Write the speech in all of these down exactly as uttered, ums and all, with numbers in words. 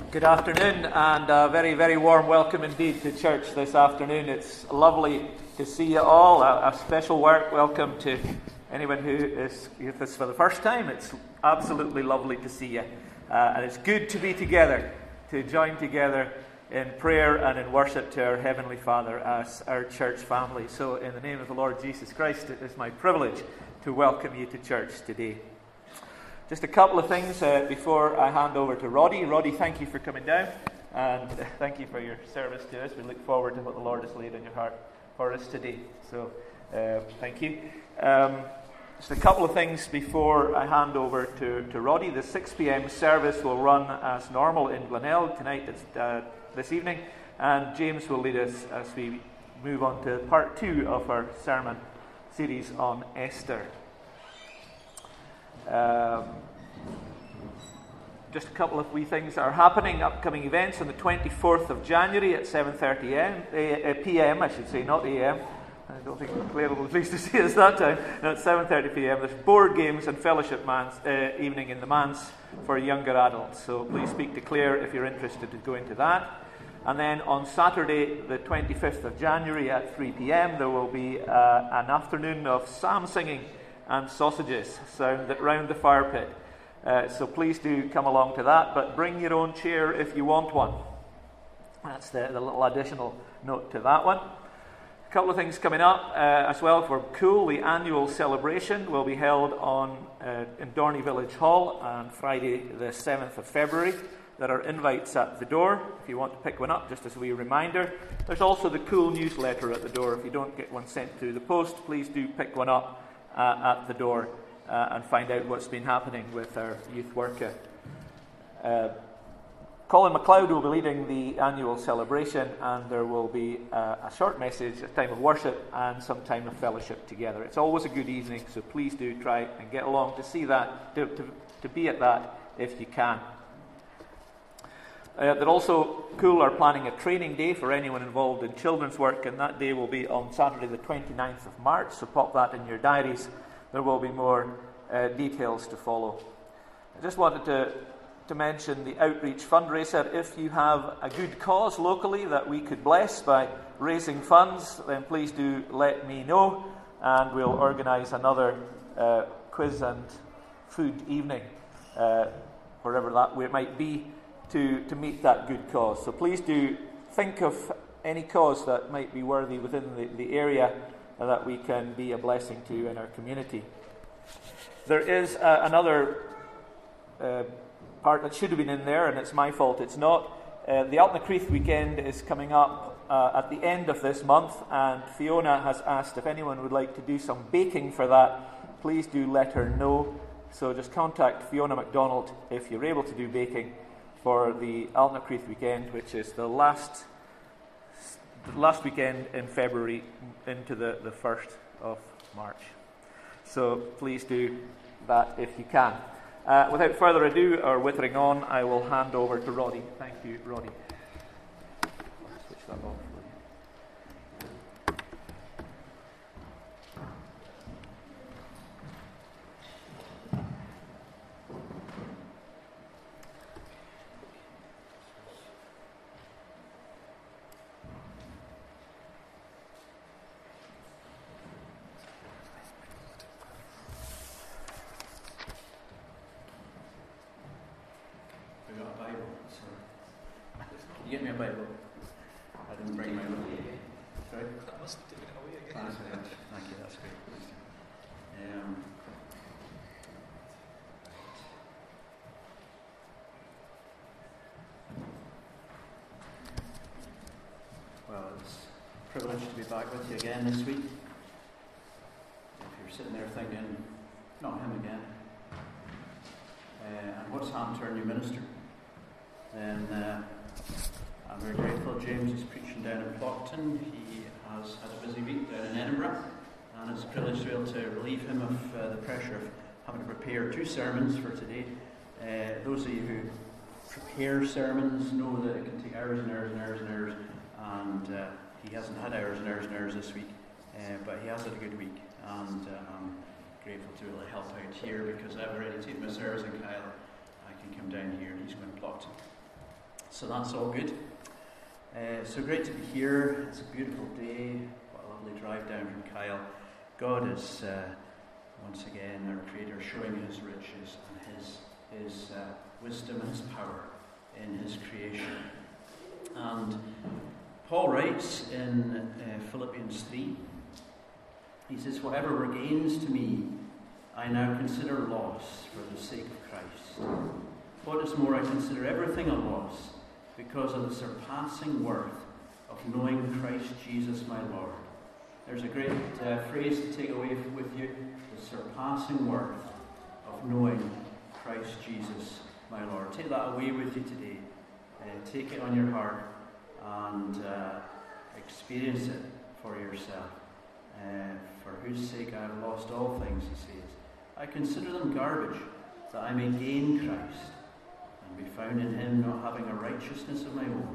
Good afternoon, and a very, very warm welcome indeed to church this afternoon. It's lovely to see you all. A, a special work welcome to anyone who is with us for the first time. It's absolutely lovely to see you. Uh, and it's good to be together, to join together in prayer and in worship to our Heavenly Father as our church family. So in the name of the Lord Jesus Christ, it is my privilege to welcome you to church today. Just a couple of things uh, before I hand over to Roddy. Roddy, thank you for coming down, and thank you for your service to us. We look forward to what the Lord has laid on your heart for us today. So, uh, thank you. Um, just a couple of things before I hand over to, to Roddy. The six p.m. service will run as normal in Glenelg tonight, it's, uh, this evening, and James will lead us as we move on to part two of our sermon series on Esther. Um, just a couple of wee things that are happening. Upcoming events on the twenty-fourth of January at seven thirty p.m. I should say, not a m. I don't think Claire will be pleased to see us that time. No, at seven thirty p.m. There's board games and fellowship man's, uh, evening in the manse for younger adults. So please speak to Claire if you're interested to go into that. And then on Saturday, the twenty-fifth of January at three p.m. there will be uh, an afternoon of psalm singing and sausages sound round the fire pit. Uh, so please do come along to that, but bring your own chair if you want one. That's the, the little additional note to that one. A couple of things coming up uh, as well for Cool. The annual celebration will be held on uh, in Dorney Village Hall on Friday the seventh of February. There are invites at the door if you want to pick one up, just as a wee reminder. There's also the Cool newsletter at the door. If you don't get one sent through the post, please do pick one up Uh, at the door uh, and find out what's been happening with our youth worker. Uh, Colin MacLeod will be leading the annual celebration, and there will be uh, a short message, a time of worship, and some time of fellowship together. It's always a good evening, so please do try and get along to see that, to, to, to be at that if you can. Uh, they're also Cool are planning a training day for anyone involved in children's work, and that day will be on Saturday the twenty-ninth of March, so pop that in your diaries. There will be more uh, details to follow. I just wanted to, to mention the outreach fundraiser. If you have a good cause locally that we could bless by raising funds, then please do let me know, and we'll organise another uh, quiz and food evening, uh, wherever that it might be, to, to meet that good cause. So please do think of any cause that might be worthy within the, the area that we can be a blessing to in our community. There is uh, another uh, part that should have been in there, and it's my fault it's not. Uh, the Altnacreath weekend is coming up uh, at the end of this month, and Fiona has asked if anyone would like to do some baking for that. Please do let her know. So just contact Fiona MacDonald if you're able to do baking for the Altnacreath weekend, which is the last the last weekend in February into the, the first of March. So please do that if you can. Uh, without further ado, or withering on, I will hand over to Roddy. Thank you, Roddy. I'll switch that off. You get me a Bible? I didn't bring my Bible. Sorry? I must have taken it away again. Thank you, that's great. Um, well, it's a privilege to be back with you again this week. If you're sitting there thinking, not him again, uh, and what's happened to our new minister, then uh, I'm very grateful. James is preaching down in Plockton. He has had a busy week down in Edinburgh, and it's a privilege to be able to relieve him of uh, the pressure of having to prepare two sermons for today. Uh, those of you who prepare sermons know that it can take hours and hours and hours and hours, and uh, he hasn't had hours and hours and hours this week, uh, but he has had a good week, and uh, I'm grateful to be able to help out here because I've already taken Miss Erzing Kyle. I can come down here, and he's going to Plockton. So that's all good. Uh, so great to be here. It's a beautiful day. What a lovely drive down from Kyle. God is uh, once again our Creator, showing His riches and His His uh, wisdom and His power in His creation. And Paul writes in uh, Philippians three. He says, "Whatever were gains to me, I now consider loss for the sake of Christ. What is more, I consider everything a loss because of the surpassing worth of knowing Christ Jesus my Lord." There's a great uh, phrase to take away with you: the surpassing worth of knowing Christ Jesus my Lord. Take that away with you today. Uh, take it on your heart and uh, experience it for yourself. Uh, for whose sake I have lost all things, he says. I consider them garbage, that I may gain Christ and be found in Him, not having a righteousness of my own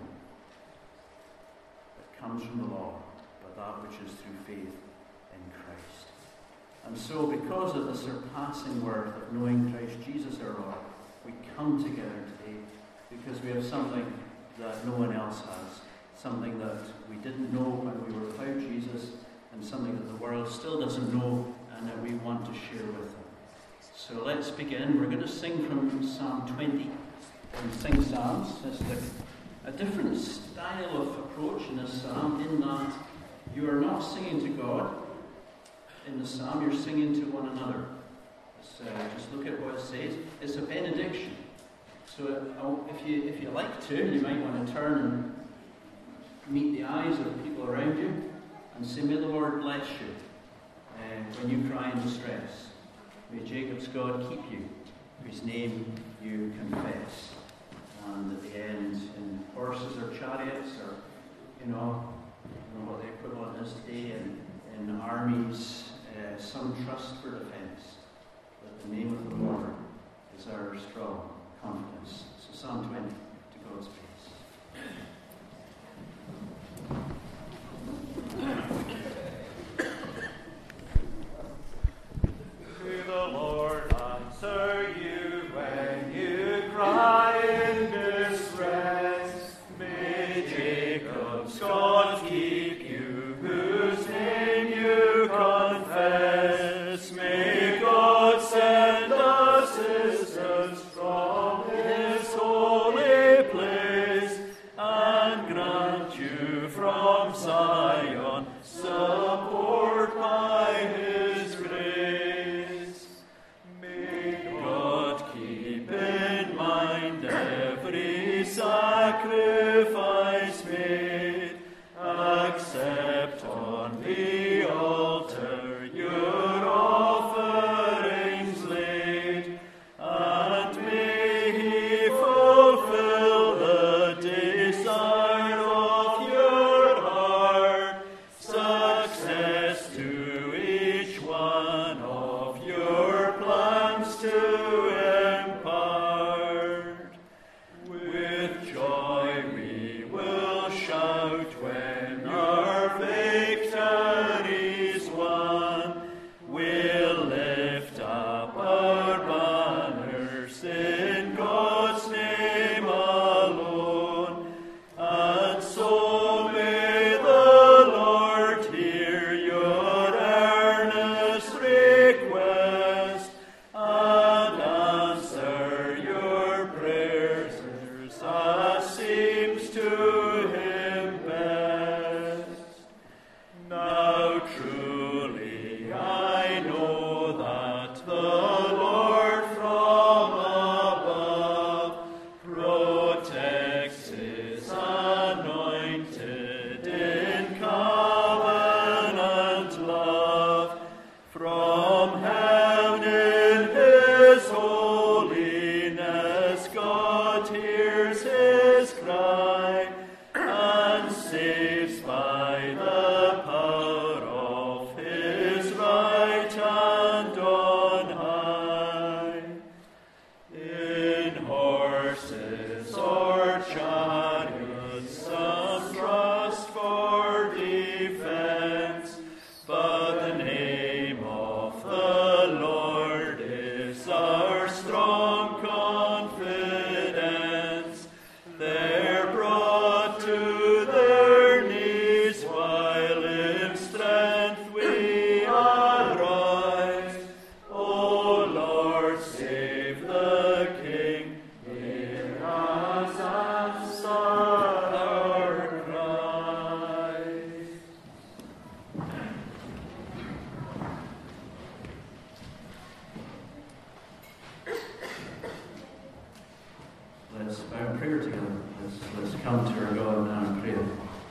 that comes from the law, but that which is through faith in Christ. And so, because of the surpassing worth of knowing Christ Jesus our Lord, we come together today because we have something that no one else has, something that we didn't know when we were without Jesus, and something that the world still doesn't know and that we want to share with them. So let's begin. We're going to sing from Psalm twenty. And sing psalms. It's a, a different style of approach in this psalm, in that you are not singing to God. In the psalm, you're singing to one another. Uh, just look at what it says. It's a benediction. So uh, if you if you like to, you might want to turn and meet the eyes of the people around you and say, "May the Lord bless you uh, when you cry in distress. May Jacob's God keep you, whose name you confess." And at the end, in horses or chariots, or you know, I don't know what the equivalent is today, in, in armies, uh, some trust for defence. But the name of the Lord is our strong confidence. So Psalm twenty, to God's peace. To the Lord answer you when you cry in distress. May Jacob's God keep you, whose name you confess. May God send assistance from His holy place, and grant you from Zion support by His grace. May God keep in mind every sacrifice made, accept on the altar your offerings laid, and may He fulfill the desire of your heart, success to each one of your plans to impart. With joy we will shout when our victory let's, let's come to our God now in prayer.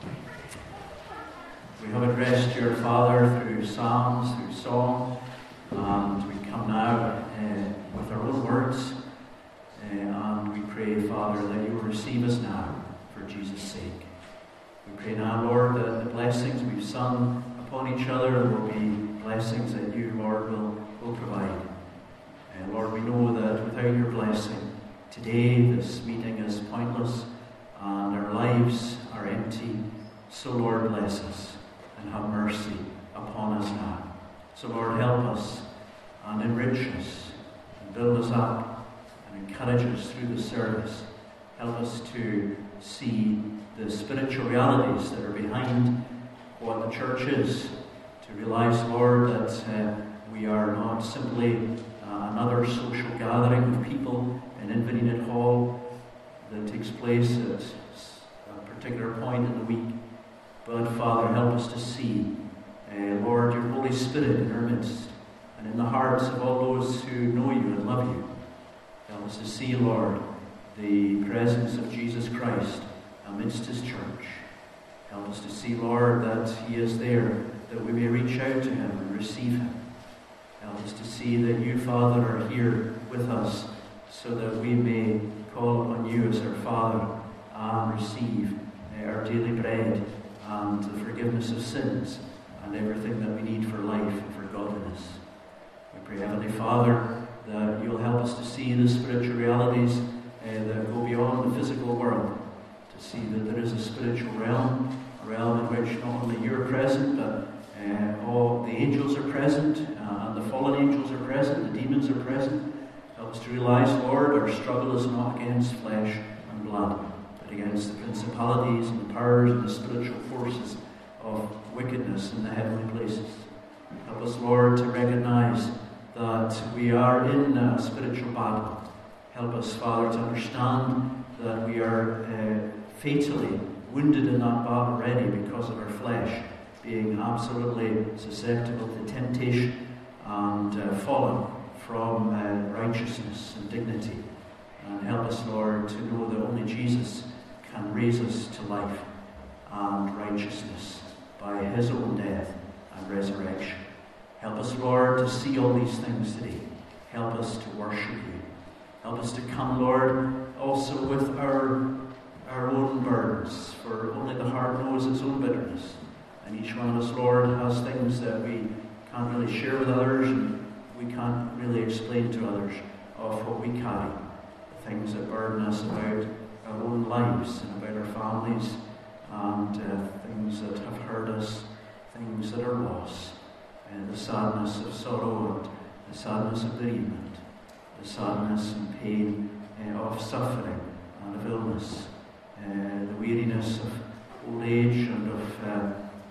We have addressed your Father through psalms, through song, and we come now uh, with our own words, uh, and we pray, Father, that you will receive us now for Jesus' sake. We pray now, Lord, that the blessings we've sung upon each other will be blessings that you, Lord, will, will provide. And uh, Lord, we know that without your blessing, today this meeting is pointless and our lives are empty. So, Lord, bless us and have mercy upon us now. So, Lord, help us and enrich us and build us up and encourage us through the service. Help us to see the spiritual realities that are behind what the church is. To realize, Lord, that uh, we are not simply uh, another social gathering of people in Inverness Hall that takes place at a particular point in the week. But, Father, help us to see, uh, Lord, your Holy Spirit in our midst and in the hearts of all those who know you and love you. Help us to see, Lord, the presence of Jesus Christ amidst his church. Help us to see, Lord, that he is there, that we may reach out to him and receive him. Help us to see that you, Father, are here with us so that we may call upon you as our Father and receive uh, our daily bread and the forgiveness of sins and everything that we need for life and for godliness. We pray, Heavenly Father, that you'll help us to see the spiritual realities uh, that go beyond the physical world, to see that there is a spiritual realm, a realm in which not only you're present, but uh, all the angels are present, uh, and the fallen angels are present, the demons are present. Help us to realize, Lord, our struggle is not against flesh and blood, but against the principalities and the powers and the spiritual forces of wickedness in the heavenly places. Help us, Lord, to recognize that we are in a spiritual battle. Help us, Father, to understand that we are uh, fatally wounded in that battle already because of our flesh being absolutely susceptible to temptation and uh, fallen from uh, righteousness and dignity. And help us, Lord, to know that only Jesus can raise us to life and righteousness by his own death and resurrection. Help us, Lord, to see all these things today. Help us to worship you. Help us to come, Lord, also with our, our own burdens, for only the heart knows its own bitterness. And each one of us, Lord, has things that we can't really share with others, and we can't really explain to others of what we carry. The things that burden us about our own lives and about our families, and uh, things that have hurt us, things that are lost, and the sadness of sorrow and the sadness of bereavement, the sadness and pain uh, of suffering and of illness, uh, the weariness of old age and of uh,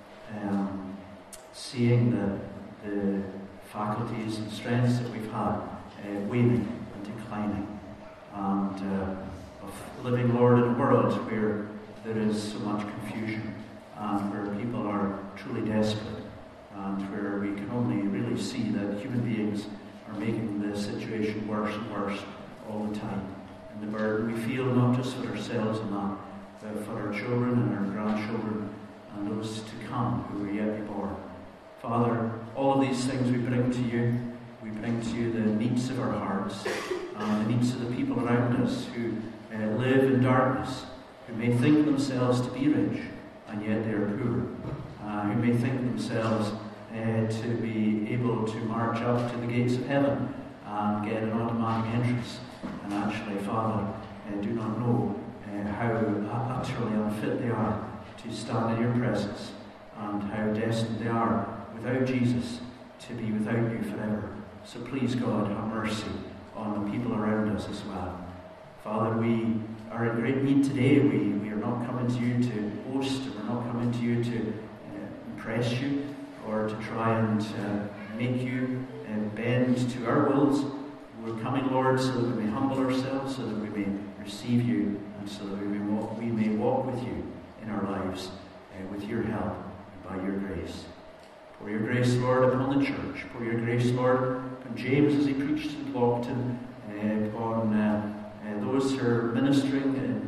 um, seeing the, the faculties and strengths that we've had uh, waning and declining, and uh, of living, Lord, in a world where there is so much confusion and where people are truly desperate, and where we can only really see that human beings are making the situation worse and worse all the time. And the burden we feel not just for ourselves and that, but for our children and our grandchildren and those to come who will yet be born. Father, all of these things we bring to you. We bring to you the needs of our hearts and the needs of the people around us who uh, live in darkness, who may think themselves to be rich and yet they are poor, uh, who may think themselves uh, to be able to march up to the gates of heaven and get an automatic entrance, and actually, Father, uh, do not know uh, how utterly unfit they are to stand in your presence, and how destined they are without Jesus to be without you forever. So please, God, have mercy on the people around us as well. Father, we are in great need today. We, we are not coming to you to boast, we're not coming to you to uh, impress you or to try and uh, make you uh, bend to our wills. We're coming, Lord, so that we may humble ourselves, so that we may receive you, and so that we may walk, we may walk with you in our lives uh, with your help and by your grace. Pour your grace, Lord, upon the church. Pour your grace, Lord, upon James as he preached in Cloughton, uh, upon uh, uh, those who are ministering in, in the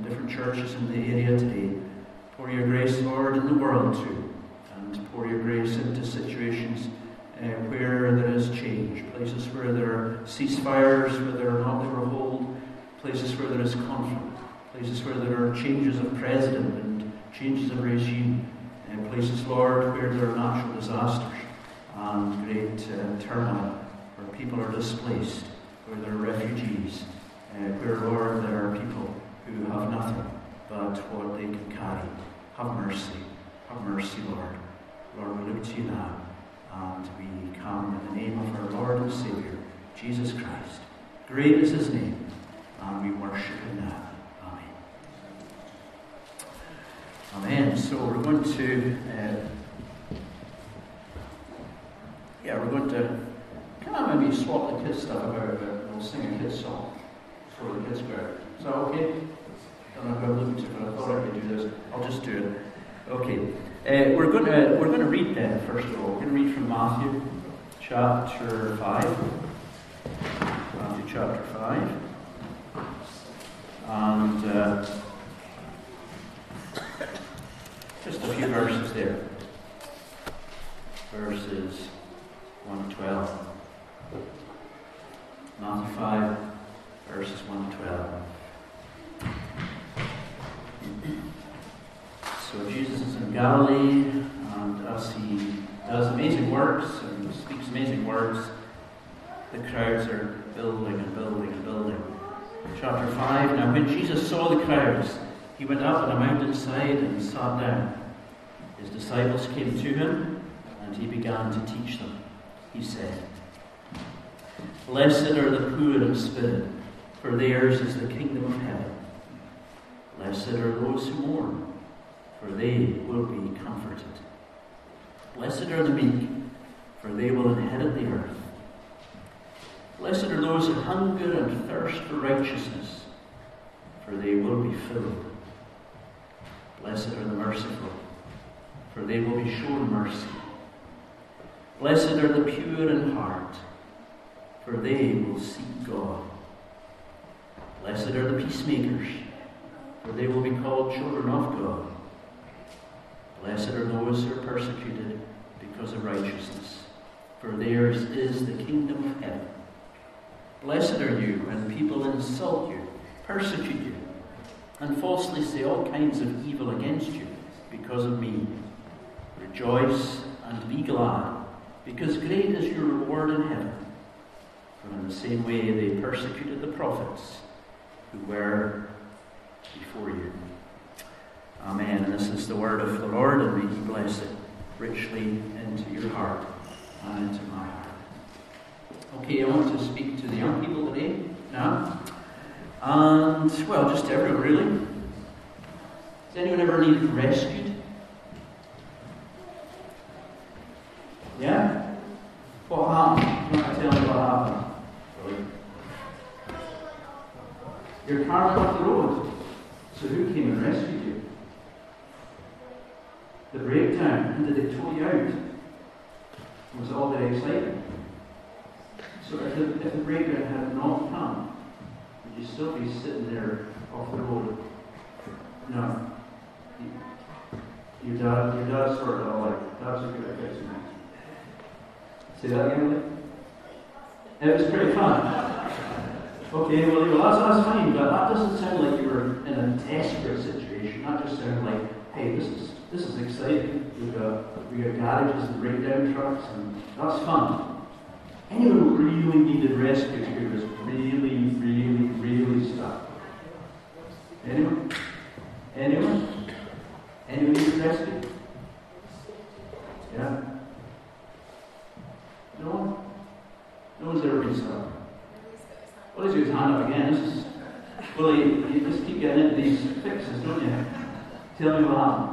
different churches in the area today. Pour your grace, Lord, in the world too. And pour your grace into situations uh, where there is change. Places where there are ceasefires, where there are not there are hold. Places where there is conflict. Places where there are changes of president and changes of regime. Uh, places, Lord, where there are natural disasters and great uh, turmoil. Where people are displaced. Where there are refugees. Uh, where, Lord, there are people who have nothing but what they can carry. Have mercy. Have mercy, Lord. Lord, we look to you now, and we come in the name of our Lord and Saviour, Jesus Christ. Great is his name, and we worship him now. Amen. Amen. So we're going to, uh, yeah, we're going to kind of maybe swap the kids stuff about a bit. We'll sing a kids song before the kids go out. Is that okay? I don't know who I'm looking to, but I thought I could do this. I'll just do it. Okay. Uh, we're going to we're going to read then. First of all, we're going to read from Matthew chapter five. Matthew chapter five, and uh, just a few verses there. Verses one to twelve. Matthew five, verses one to twelve. So Jesus is in Galilee, and as he does amazing works and speaks amazing words, the crowds are building and building and building. Chapter five, now when Jesus saw the crowds, he went up on a mountainside and sat down. His disciples came to him, and he began to teach them. He said, "Blessed are the poor in spirit, for theirs is the kingdom of heaven. Blessed are those who mourn, for they will be comforted. Blessed are the meek, for they will inherit the earth. Blessed are those who hunger and thirst for righteousness, for they will be filled. Blessed are the merciful, for they will be shown mercy. Blessed are the pure in heart, for they will seek God. Blessed are the peacemakers, for they will be called children of God. Blessed are those who are persecuted because of righteousness, for theirs is the kingdom of heaven. Blessed are you when people insult you, persecute you, and falsely say all kinds of evil against you because of me. Rejoice and be glad, because great is your reward in heaven. For in the same way they persecuted the prophets who were before you." Amen. And this is the word of the Lord, and may he bless it richly into your heart and into my heart. Okay, I want to speak to the young people today now. And, well, just everyone really. Has anyone ever needed rescued? Yeah? What happened? You want to tell me what happened? Your car went off the road. So who came and rescued you? The breakdown, and did they tow you out? Was it all very exciting? So if the, if the breakdown had not come, would you still be sitting there off the road? No. Your dad, your dad sorted it all out. That's a good advice. Say that again, Lee? It was pretty fun. Okay, well, well that's, that's fine, but that doesn't sound like you were in a desperate situation. That just sounded like, hey, this is this is exciting. We've got, we got garages and breakdown trucks, and that's fun. Anyone who really needed rescue who was really, really, really stuck? Anyone? Anyone? Anyone needed rescue? Yeah? No one? No one's ever been stuck. Well, let's use his hand up again. This is, well, you, you just keep getting into these fixes, don't you? Tell me what happened.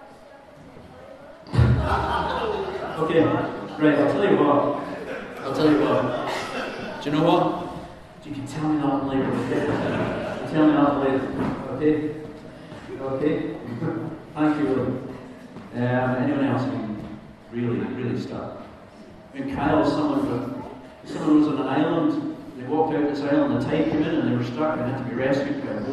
Okay, right, I'll tell you what. I'll tell you what. Do you know what? You can tell me that later, okay? Tell me that later, okay? Okay? Thank you, Willie. Um, anyone else been really, really stuck? When Kyle, someone, someone was on an island. They walked out this island, the tide came in, and they were stuck and had to be rescued by a boat.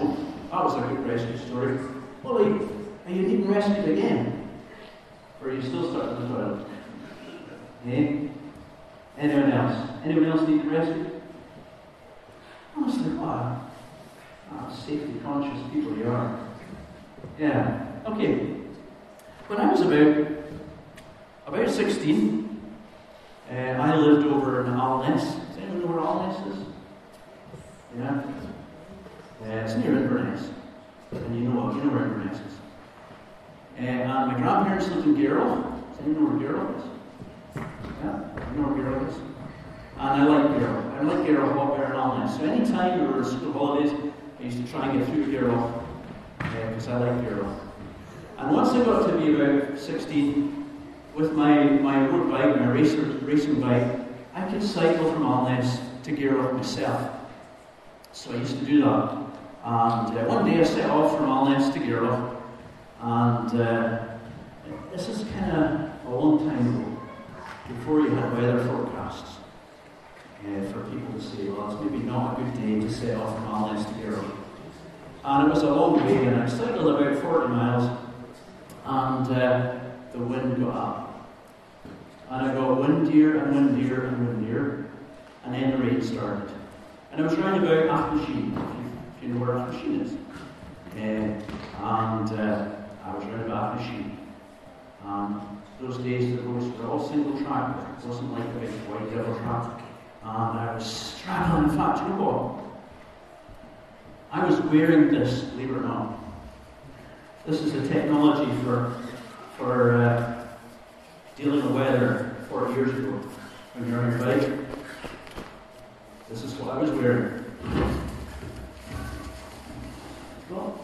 that was a good rescue story. Well, are you, are you needing rescued again? Or are you still stuck in the toilet? Eh? Anyone else? Anyone else need rescued? Honestly, what ah, safety conscious people you are. Yeah. Okay. When I was about about sixteen, uh, I lived over in Alness. Does anyone know where Alness is? Yeah. Uh, it's near Inverness. And you know you know where Inverness is. Uh, and my grandparents lived in Garrel. Does anyone know where Garrel is? Yeah, you know where Garrel is? And I like Garrel. I like Garrel a lot better than Alness. So anytime we were on school holidays, I used to try and get through Garrel because uh, I like Garrel. And once I got to be about sixteen, with my, my road bike, my racer, racing bike, I could cycle from Alness to Garrel myself. So I used to do that. And uh, one day I set off from Alness to Garrel, and uh, this is kind of a long time ago, before you had weather forecasts. Uh, for people to say, well, it's maybe not a good day to set off from Alness to Garrel. And it was a long way, and I cycled about forty miles, and uh, the wind got up. And I got windier and windier and windier, and then the rain started. And I was round about Achmachine, if you know where Achmachine is. Uh, and uh, I was round about Achmachine. And those days the roads were all single track, it wasn't like a big white double track. And I was straddling. In fact, you know what? I was wearing this, believe it or not. This is the technology for for uh, dealing with weather forty years ago. When you're on your bike, this is what I was wearing. Well,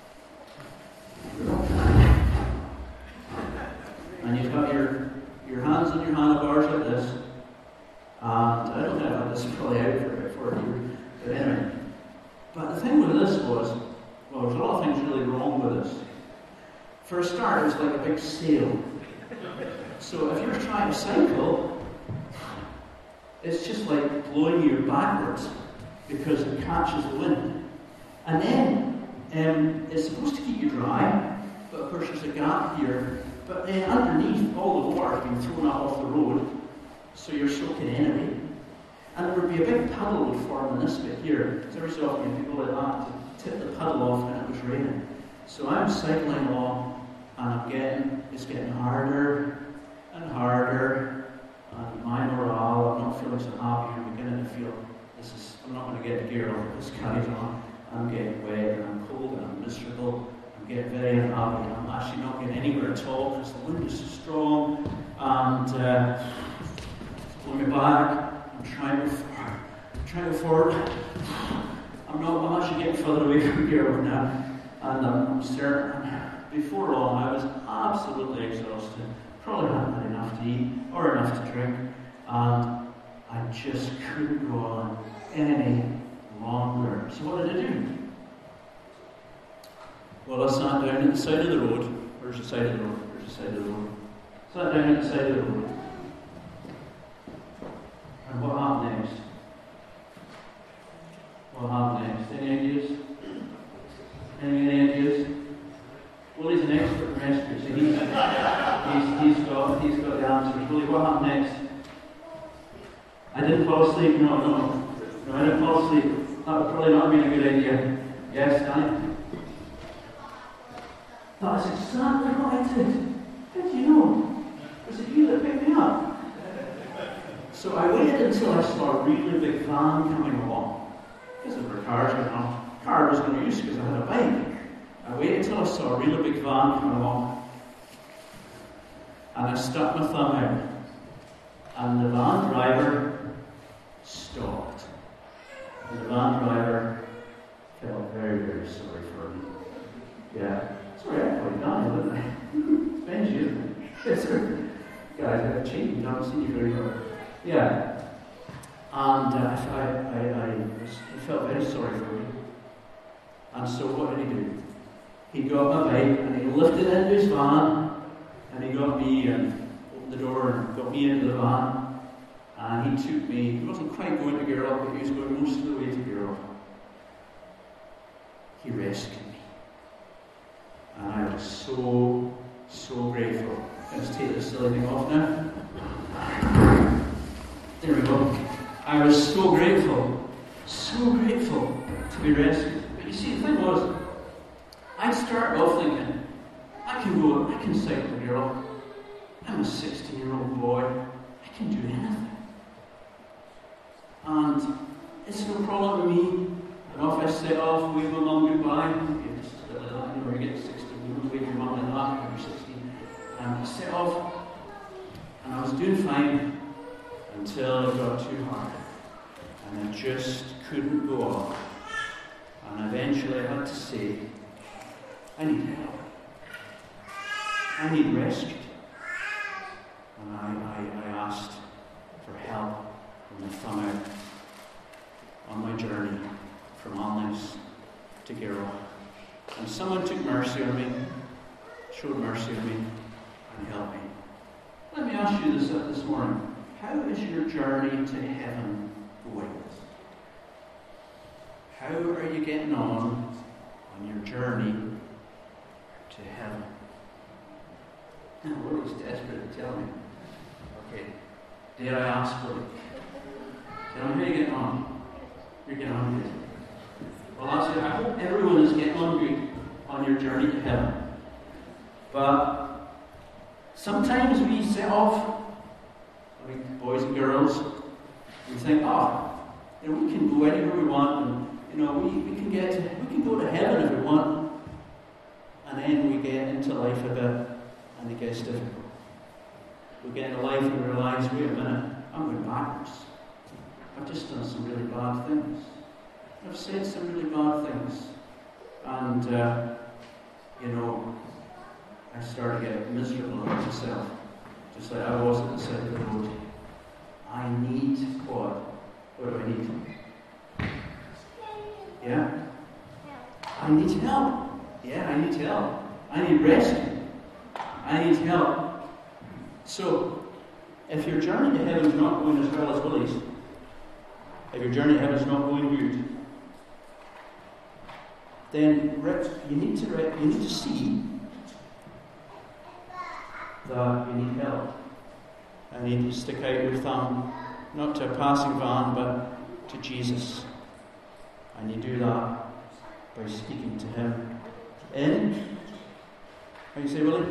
and you've got your your hands on your handlebars like this. And I don't think I've had this probably out for about forty years. But anyway. But the thing with this was, well, there's a lot of things really wrong with this. For a start, it was like a big sail. So if you're trying to cycle, it's just like blowing you backwards because it catches the wind. And then um, it's supposed to keep you dry, but of course there's a gap here. But then underneath, all the water has been thrown up off the road, so you're soaking anyway. And there would be a big puddle would form in this bit here. So every so often you go like that to tip the puddle off when it was raining. So I'm cycling along, and I'm getting, it's getting harder and harder. And my morale, I'm not feeling so happy. I'm beginning to feel, this is, I'm not going to get to Garrel if this carries on. I'm getting wet, and I'm cold, and I'm miserable. I'm getting very unhappy. I'm actually not getting anywhere at all because the wind is so strong. And uh, it's blowing me back. I'm trying to, I'm trying to forward. I'm not. I'm actually getting further away from Garrel now, and um, I'm staring. Before long, I was absolutely exhausted. Probably hadn't had enough to eat or enough to drink, and I just couldn't go on any longer. So what did I do? Well, I sat down at the side of the road. Where's the side of the road? Where's the side of the road? Sat down at the side of the road. And what happened next? What happened next? Any ideas? Any, any ideas? Well, he's an expert in rescue, so he's, he's, he's, got, he's got the answers. Really, what happened next? I didn't fall asleep. No, no. No, I didn't fall asleep. That would probably not have been a good idea. Yes, Danny? That's exactly what I did. How did you know? Was it you that picked me up? So I waited until I saw a really big van coming along. Because there were cars going on. Car I was going to use because I had a bike. I waited until I saw a really big van coming along. And I stuck my thumb out. And the van driver stopped. And the van driver felt very, very sorry for me. Yeah. Sorry, I probably died, didn't I? It's Benji, isn't it? Yes, sir. Guys, I've changed. I haven't seen you very well. Yeah. And uh, I, I, I, was, he felt very sorry for me. And so what did he do? He got my bike and he lifted it into his van and he got me and opened the door and got me into the van. And he took me, he wasn't quite going to Garrel, but he was going most of the way to Garrel. He rescued me. And I was so, so grateful. Let's take this silly thing off now. There we go. I was so grateful, so grateful to be rescued. But you see, the thing was, I started off thinking, I can go, I can sight the girl. I'm a sixteen-year-old boy. I can do anything. And it's no problem to me. And off I set off, wave my mum goodbye. You just a bit like that, you know, you get sixteen, you wave your mum like that when you're sixteen. And I set off, and I was doing fine until it got too hard. And I just couldn't go on. And eventually I had to say, I need help. I need rescue. And I, I, I asked for help when I found out on my journey from Alness to Giro. And someone took mercy on me, showed mercy on me, and helped me. Let me ask you this uh, this morning. How is your journey to heaven going? How are you getting on on your journey to heaven? Now, Lord is desperate to tell me. Okay, dare I ask for it? Tell me how you getting on. You're getting on good. Well, that's it. I hope everyone is getting on good on your journey to heaven. But sometimes we set off, I mean, boys and girls, we think, oh, you know, we can go anywhere we want, and you know, we, we can get to, we can go to heaven if we want. And then we get into life a bit, and it gets difficult. We get into life and realize, wait a minute, I'm going backwards. I've just done some really bad things. I've said some really bad things. And, uh, you know, I started to get miserable about myself. Just like I was at the side of the road. I need what? What do I need? Yeah? I need help. Yeah, I need help. I need rescue. I need help. So, if your journey to heaven is not going as well as Willie's, if your journey to heaven is not going good, then you need to you need to see that you need help. And you need to stick out your thumb, not to a passing van, but to Jesus. And you do that by speaking to Him in, how do you say, Willie?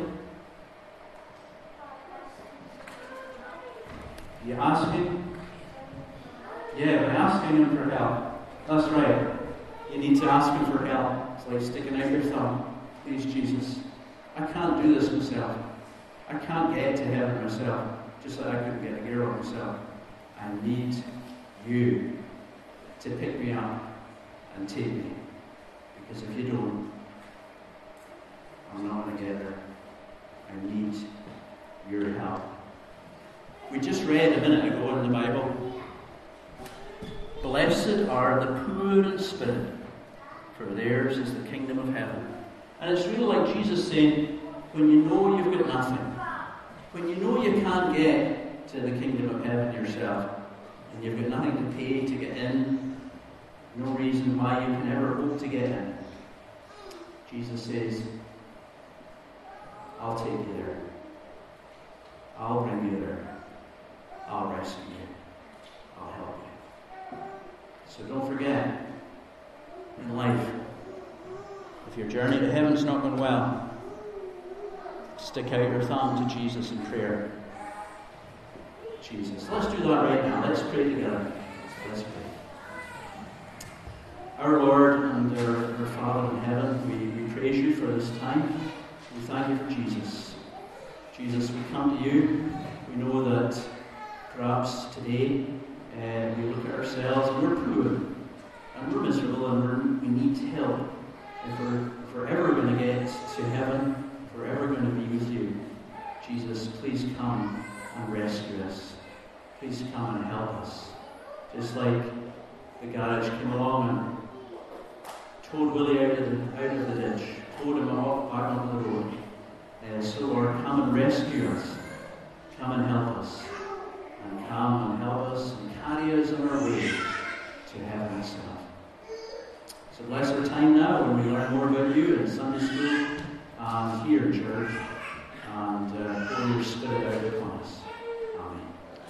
You ask Him? Yeah, by asking Him for help. That's right. You need to ask Him for help. It's like sticking out your thumb. Please, Jesus, I can't do this myself. I can't get to heaven myself, just like I couldn't get a girl myself. I need you to pick me up and take me. Because if you don't, I'm not going to get there. I need your help. We just read a minute ago in the Bible, blessed are the poor in spirit, for theirs is the kingdom of heaven. And it's really like Jesus saying, when you know you've got nothing, when you know you can't get to the kingdom of heaven yourself, and you've got nothing to pay to get in, no reason why you can ever hope to get in, Jesus says, I'll take you there. I'll bring you there. I'll rescue you. I'll help you. So don't forget, in life, if your journey to heaven's not going well, stick out your thumb to Jesus in prayer. Jesus. Let's do that right now. Let's pray together. Let's pray. Our Lord and our, our Father in heaven, we, we praise you for this time. We thank you for Jesus. Jesus, we come to you. We know that perhaps today uh, we look at ourselves and we're poor and we're miserable and we're, we need help. If we're, if we're ever going to get to heaven, if we're ever going to be with you, Jesus, please come and rescue us. Please come and help us. Just like the garage came along and towed Willie out of the, out of the ditch, towed him off back onto the road. Uh, so Lord, come and rescue us. Come and help us. And come and help us and carry us on our way to heaven itself. So bless our time now when we and here, church, and uh, pour your Spirit out upon us. Amen.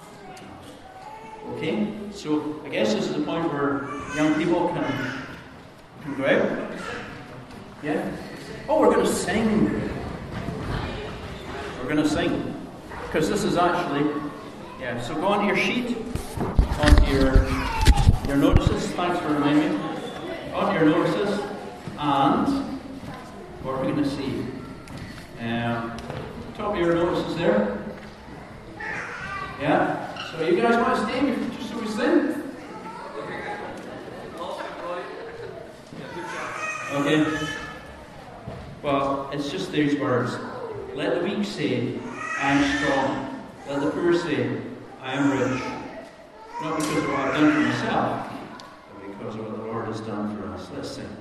Okay, so I guess this is the point where young people can, can go out. Yeah? Oh, we're going to sing. We're going to sing. Because this is actually, yeah, so go onto your sheet, onto your, your notices. Thanks for reminding me. Onto your notices, and what are we going to see? Um, top of your notices there. Yeah? So you guys want to stay just so we sing? Okay. Well, it's just these words. Let the weak say, I am strong. Let the poor say, I am rich. Not because of what I've done for myself, but because of what the Lord has done for us. Let's sing.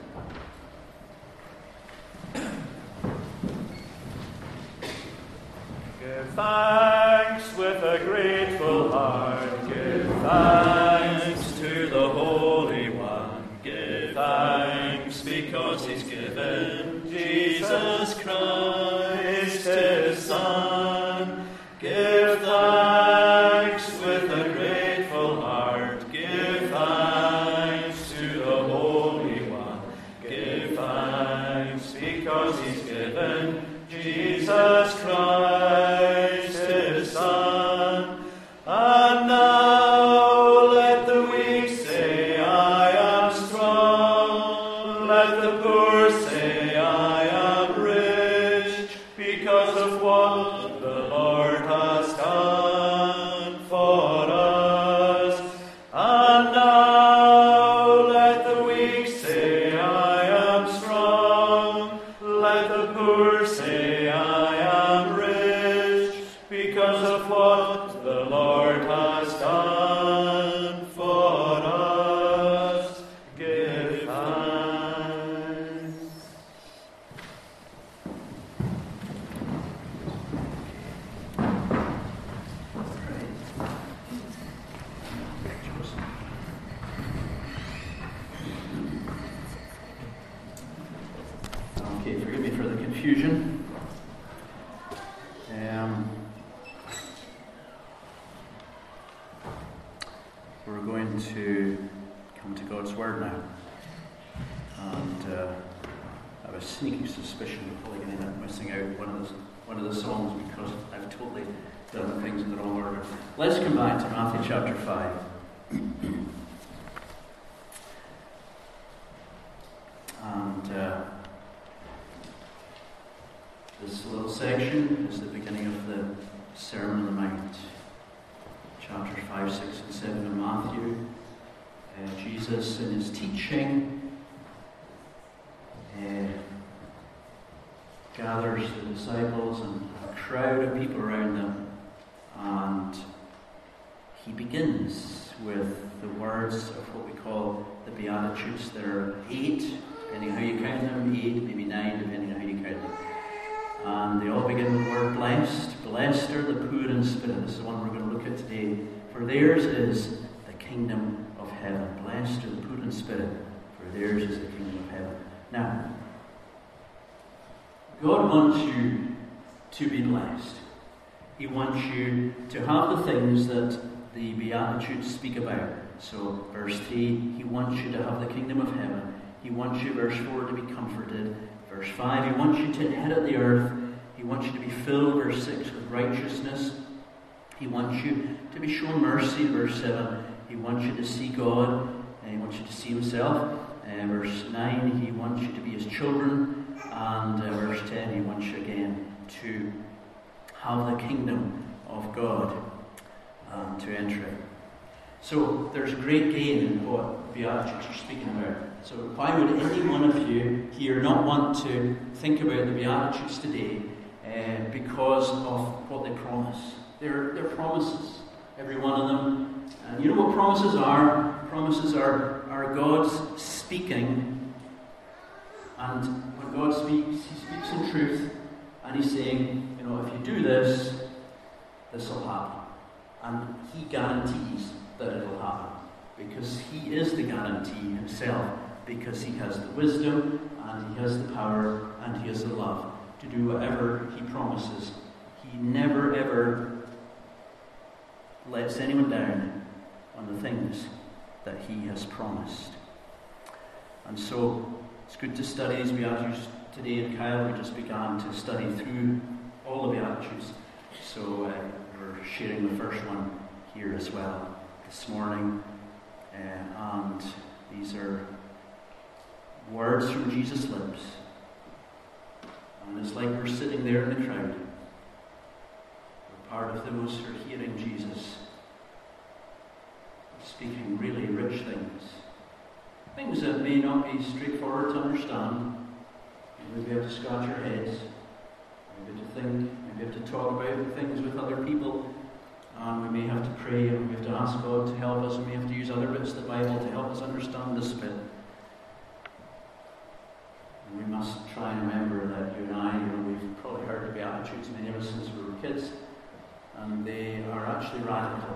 Give thanks with a grateful heart. Give thanks to the Holy One. Give thanks because He's given Jesus Christ His Son. Give thanks with a grateful heart. Give thanks to the Holy One. Give thanks because He's given Jesus Christ His Son. And now let the weak say, I am strong. Let the poor say, I am rich, because of what the Lord has done for us. And now let the weak say, I am strong. Let the poor say, I am rich, because of what the Lord has done for us. Give thanks. Okay, forgive me for the confusion. Um, we're going to come to God's Word now. And uh, I have a sneaky suspicion we're probably going to end up missing out one of the, one of the songs because I've totally done things in the wrong order. Let's come back to Matthew chapter five. And uh, this little section is the beginning of the Sermon on the Mount. Chapters five, six, and seven of Matthew. Uh, Jesus in his teaching uh, gathers the disciples and a crowd of people around them, and he begins with the words of what we call the Beatitudes. There are eight, depending on how you count them, eight, maybe nine, depending on how you count them. And they all begin with the word blessed. Blessed are the poor in spirit. This is the one we're going to look at today. For theirs is the kingdom of heaven. Blessed are the poor in spirit, for theirs is the kingdom of heaven. Now, God wants you to be blessed. He wants you to have the things that the Beatitudes speak about. So, verse three, He wants you to have the kingdom of heaven. He wants you, verse four, to be comforted. Verse five, He wants you to inherit the earth. He wants you to be filled, verse six, with righteousness. He wants you to be shown mercy, verse seven. He wants you to see God, and He wants you to see Himself. Uh, verse nine, He wants you to be His children. And uh, verse ten, He wants you again to have the kingdom of God and to enter it. So there's great gain in what Beatitudes are speaking about. So why would any one of you here not want to think about the Beatitudes today? Uh, because of what they promise. They're, they're promises, every one of them. And you know what promises are? Promises are, are God's speaking. And when God speaks, He speaks in truth. And He's saying, you know, if you do this, this will happen. And He guarantees that it will happen. Because He is the guarantee Himself. Because He has the wisdom, and He has the power, and He has the love to do whatever he promises. He never ever lets anyone down on the things that he has promised. And so it's good to study these Beatitudes today. And Kyle, we just began to study through all the Beatitudes. So uh, we're sharing the first one here as well this morning. Uh, and these are words from Jesus' lips. And it's like we're sitting there in the crowd. We're part of those who are hearing Jesus speaking really rich things. Things that may not be straightforward to understand. Maybe we have to scratch our heads. Maybe to think. Maybe we have to talk about things with other people. And we may have to pray, and we have to ask God to help us, and we have to use other bits of the Bible to help us understand this bit. And we must try and remember that you and I, you know, we've probably heard the Beatitudes, many of us, since we were kids, and they are actually radical.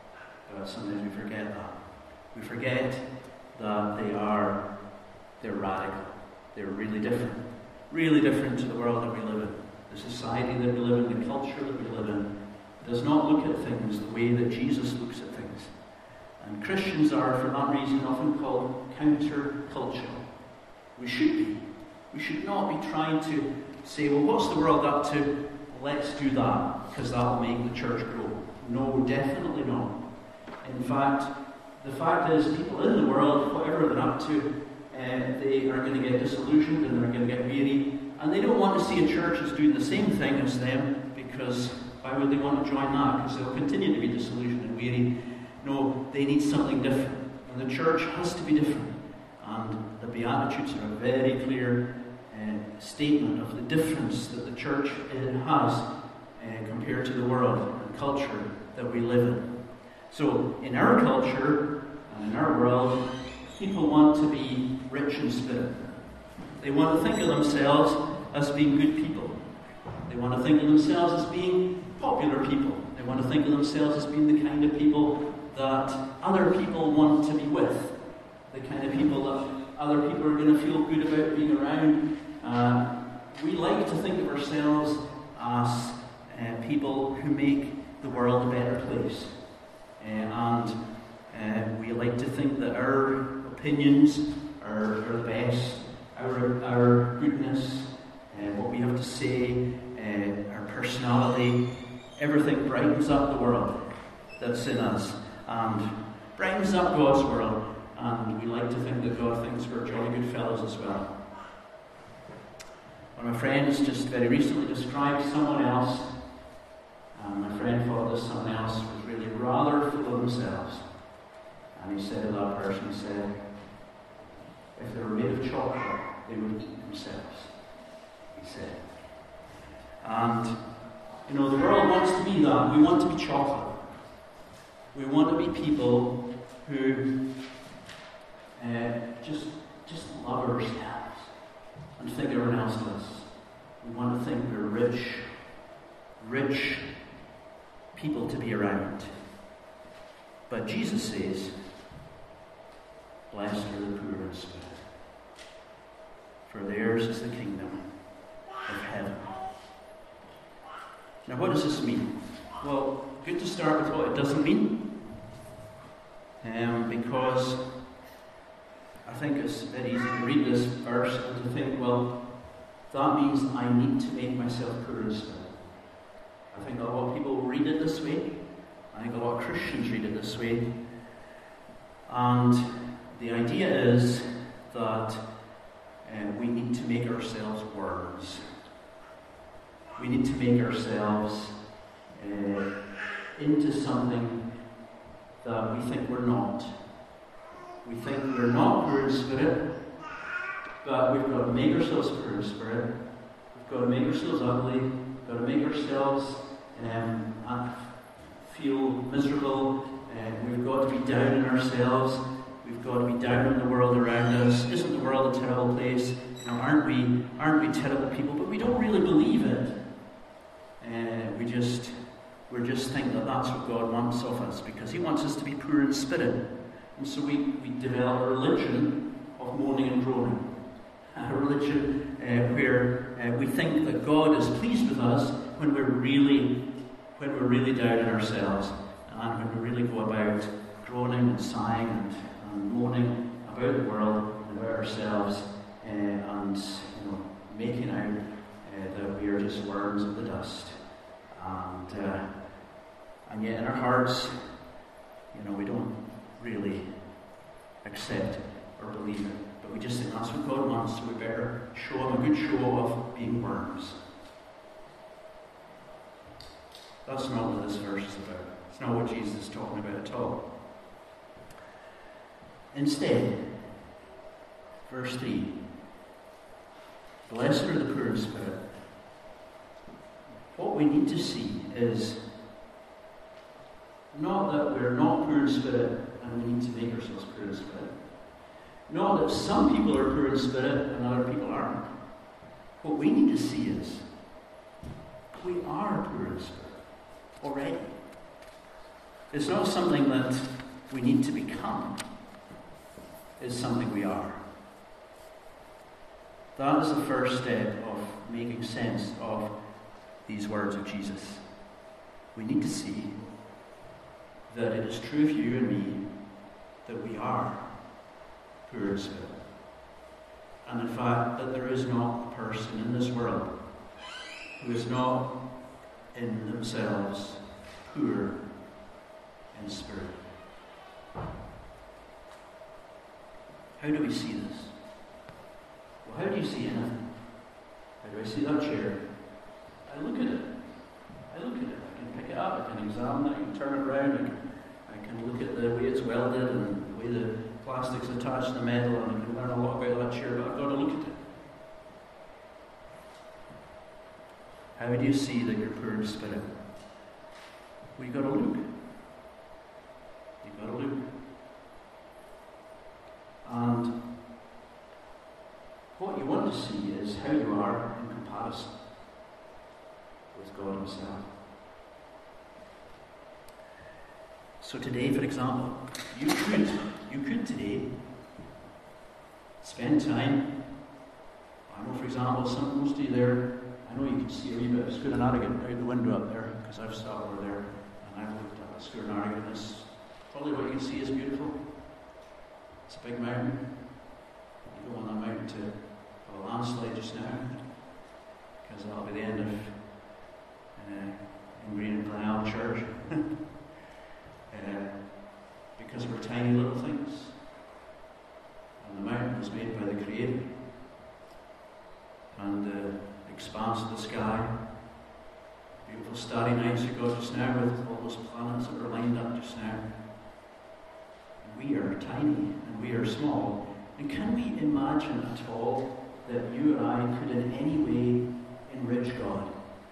But sometimes we forget that. We forget that they are, they're radical. They're really different. Really different to the world that we live in. The society that we live in, the culture that we live in, does not look at things the way that Jesus looks at things. And Christians are, for that reason, often called counter-cultural. We should be. We should not be trying to say, well, what's the world up to? Let's do that, because that will make the church grow. No, definitely not. In fact, the fact is, people in the world, whatever they're up to, uh, they are going to get disillusioned and they're going to get weary. And they don't want to see a church that's doing the same thing as them, because why would they want to join that? Because they'll continue to be disillusioned and weary. No, they need something different. And the church has to be different. And the Beatitudes are a very clear uh, statement of the difference that the church has uh, compared to the world and culture that we live in. So, in our culture and in our world, people want to be rich in spirit. They want to think of themselves as being good people. They want to think of themselves as being popular people. They want to think of themselves as being the kind of people that other people want to be with. The kind of people that other people are going to feel good about being around. Uh, we like to think of ourselves as uh, people who make the world a better place. Uh, and uh, we like to think that our opinions are, are the best, our, our goodness, uh, what we have to say, uh, our personality, everything brightens up the world that's in us and brightens up God's world. And we like to think that God thinks we're jolly good fellows as well. One of my friends just very recently described someone else. And my friend thought this someone else was really rather full of themselves. And he said to that person, he said, if they were made of chocolate, they would eat themselves. He said. And, you know, the world wants to be that. We want to be chocolate. We want to be people who uh, just, just love ourselves and think everyone else does. We want to think we're rich, rich people to be around. But Jesus says, blessed are the poor in spirit, for theirs is the kingdom of heaven. Now, what does this mean? Well, good to start with what it doesn't mean, um, because I think it's very easy to read this verse and to think, well, that means I need to make myself poor in spirit. I think a lot of people read it this way. I think a lot of Christians read it this way. And the idea is that uh, we need to make ourselves worms. We need to make ourselves uh, into something that we think we're not. We think we're not poor in spirit, but we've got to make ourselves poor in spirit. We've got to make ourselves ugly. We've got to make ourselves um, feel miserable. Uh, we've got to be down in ourselves. We've got to be down on the world around us. Isn't the world a terrible place? You know, aren't we? Aren't we terrible people? But we don't really believe it. Uh, we just, we just think that that's what God wants of us, because He wants us to be poor in spirit. And so we, we develop a religion of moaning and groaning. A religion uh, where Uh, we think that God is pleased with us when we're really, when we're really down in ourselves, and when we really go about groaning and sighing and, and moaning about the world and about ourselves, uh, and you know, making out uh, that we are just worms of the dust. And uh, and yet in our hearts, you know, we don't really accept or believe it. But we just think that's what God wants, so we better show him a good show of being worms. That's not what this verse is about. It's not what Jesus is talking about at all. Instead, verse three, blessed are the poor in spirit. What we need to see is not that we're not poor in spirit and we need to make ourselves poor in spirit. Not that some people are poor in spirit and other people aren't. What we need to see is we are poor in spirit already. It's not something that we need to become. It's something we are. That is the first step of making sense of these words of Jesus. We need to see that it is true of you and me that we are poor in spirit. And in fact, that there is not a person in this world who is not in themselves poor in spirit. How do we see this? Well, how do you see anything? How do I see that chair? I look at it. I look at it. I can pick it up. I can examine it. I can turn it around. I can, I can look at the way it's welded and the way the plastic's attached to the metal, and I can learn a lot about that chair, but I've got to look at it. How do you see that you're poor in spirit? Well, you've got to look. You've got to look. And what you want to see is how you are in comparison with God himself. So today, for example, you could, you could today spend time, I know for example, some, most of you there, I know you can see a wee bit of Skooranarrigan out the window up there, because I've sat over there and I've looked at Skooranarrigan. It's probably what you can see is beautiful. It's a big mountain. You don't want that mountain to have a landslide just now, because that'll be the end of uh, Green and Glenelg Church. uh, because we're tiny little things. And the mountain was made by the Creator. And the expanse of the sky, beautiful starry nights you got just now with all those planets that were lined up just now. We are tiny and we are small. And can we imagine at all that you and I could in any way enrich God?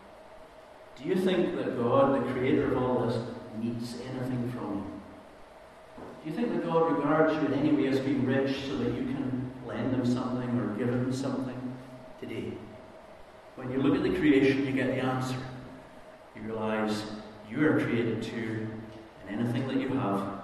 Do you think that God, the creator of all this, needs anything from you? Do you think that God regards you in any way as being rich so that you can lend him something or give him something today? When you look at the creation, you get the answer. You realize you are created too, and anything that you have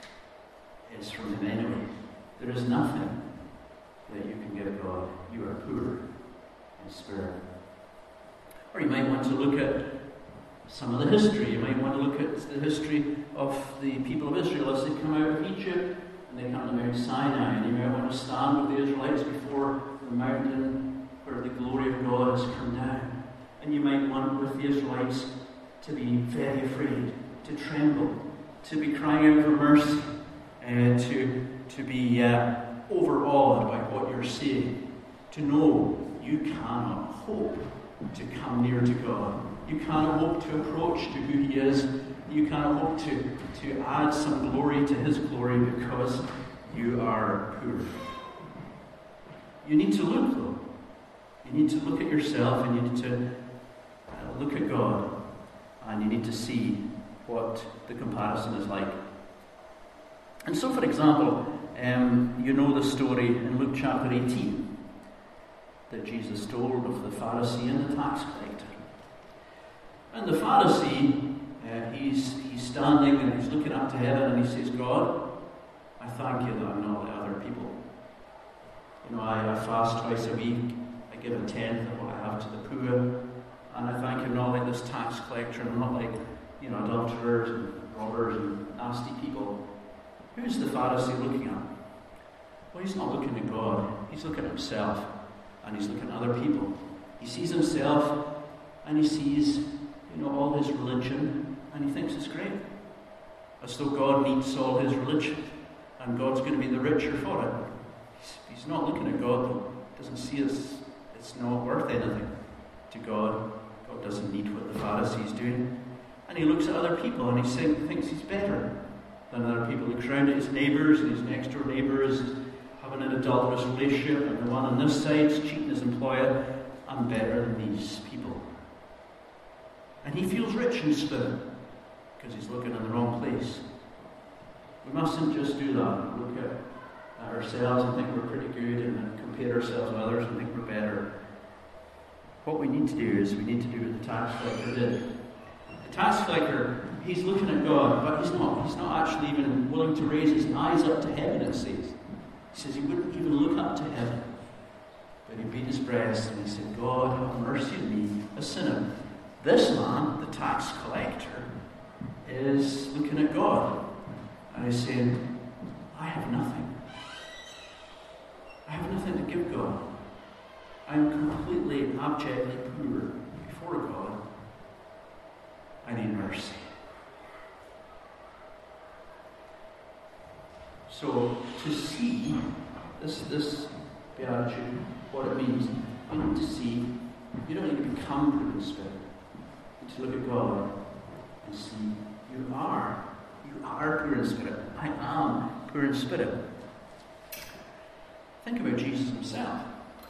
is from him anyway. There is nothing that you can give God. You are poor in spirit. Or you might want to look at some of the history. You might want to look at the history of the people of Israel as they come out of Egypt and they come to Mount Sinai. And you might want to stand with the Israelites before the mountain where the glory of God has come down. And you might want with the Israelites to be very afraid, to tremble, to be crying out for mercy, and to, to be uh, overawed by what you're seeing, to know you cannot hope to come near to God. You cannot hope to approach to who he is. You cannot hope to, to add some glory to his glory because you are poor. You need to look, though. You need to look at yourself and you need to uh, look at God, and you need to see what the comparison is like. And so, for example, um, you know the story in Luke chapter eighteen that Jesus told of the Pharisee and the tax collector. And the Pharisee, uh, he's, he's standing and he's looking up to heaven and he says, God, I thank you that I'm not like other people. You know, I, I fast twice a week, I give a tenth of what I have to the poor. And I thank him not like this tax collector, and I'm not like, you know, adulterers and robbers and nasty people. Who's the Pharisee looking at? Well, he's not looking at God. He's looking at himself, and he's looking at other people. He sees himself, and he sees, you know, all his religion, and he thinks it's great. As though God needs all his religion, and God's going to be the richer for it. He's, he's not looking at God, though. He doesn't see it's, it's not worth anything to God. God doesn't need what the Pharisee's doing. And he looks at other people, and he thinks he's better than other people. He looks around at his neighbours, and his next door neighbour is having an adulterous relationship, and the one on this side is cheating his employer. I'm better than these people. And he feels rich in spirit, because he's looking in the wrong place. We mustn't just do that. Look at, at ourselves and think we're pretty good, and then compare ourselves with others and think we're better. What we need to do is we need to do what the tax collector did. The tax collector, he's looking at God, but he's not. He's not actually even willing to raise his eyes up to heaven, it says. He says he wouldn't even look up to heaven. But he beat his breast and he said, God, have mercy on me, a sinner. This man, the tax collector, is looking at God. And he's saying, I have nothing. I have nothing to give God. I am completely, abjectly poor before God. I need mercy. So, to see this, this beatitude, what it means, you need to see, you don't need to become poor in spirit. You need to look at God and see, you are. You are poor in spirit. I am poor in spirit. Think about Jesus himself.